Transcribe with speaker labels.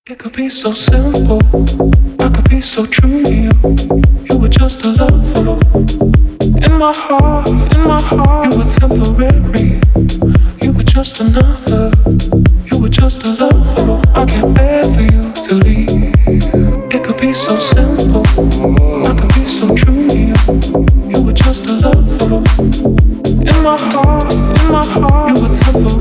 Speaker 1: It could be so simple, I could be so true to you. You were just a lover. In my heart, you were temporary. You were just another. You were just a lover. I can't bear for you to leave. It could be so simple, I could be so true to you. You were just a lover. In my heart, you were temporary.